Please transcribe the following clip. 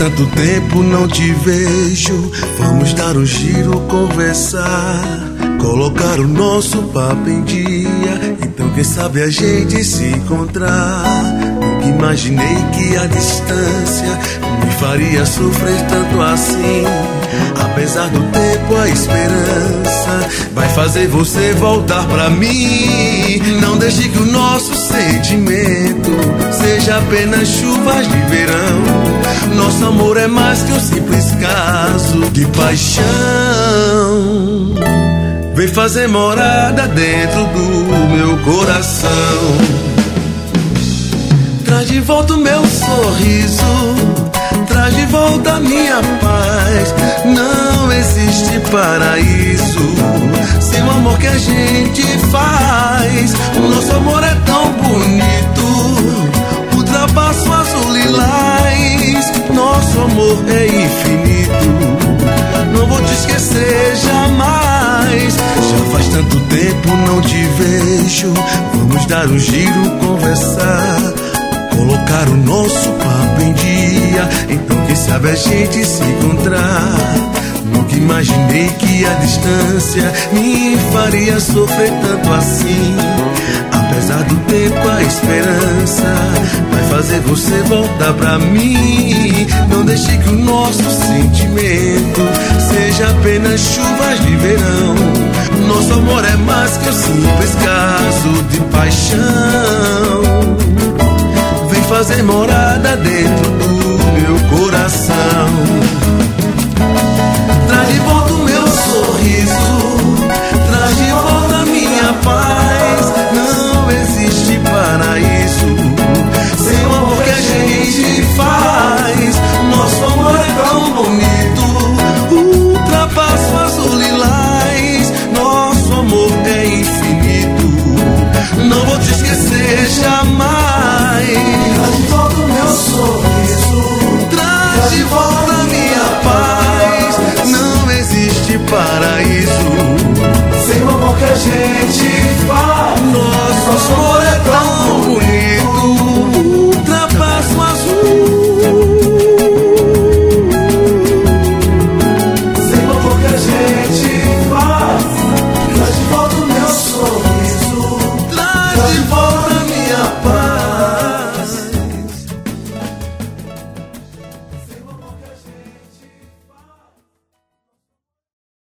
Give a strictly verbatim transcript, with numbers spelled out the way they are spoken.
tanto tempo não te vejo. Vamos dar um giro, conversar, colocar o nosso papo em dia. Então quem sabe a gente se encontrar. Nunca imaginei que a distância me faria sofrer tanto assim. Apesar do tempo, a esperança vai fazer você voltar pra mim. Não deixe que o nosso sentimento seja apenas chuvas de verão. Nosso amor é mais que um simples caso de paixão. Vem fazer morada dentro do meu coração. Traz de volta o meu sorriso, traz de volta a minha paz. Não existe paraíso sem o amor que a gente faz. O nosso amor é tão bonito, ultrapassa o azul lilás. Nosso amor é infinito, não vou te esquecer jamais. Já faz tanto tempo não te vejo. Vamos dar um giro, conversar, colocar o nosso papo em dia. Então quem sabe a gente se encontrar. Nunca imaginei que a distância me faria sofrer tanto assim. Apesar do tempo, a esperança vai fazer você voltar pra mim. Não deixe que o nosso sentimento seja apenas chuvas de verão. Nosso amor é mais que um simples caso de paixão. Vem fazer morada dentro do meu coração.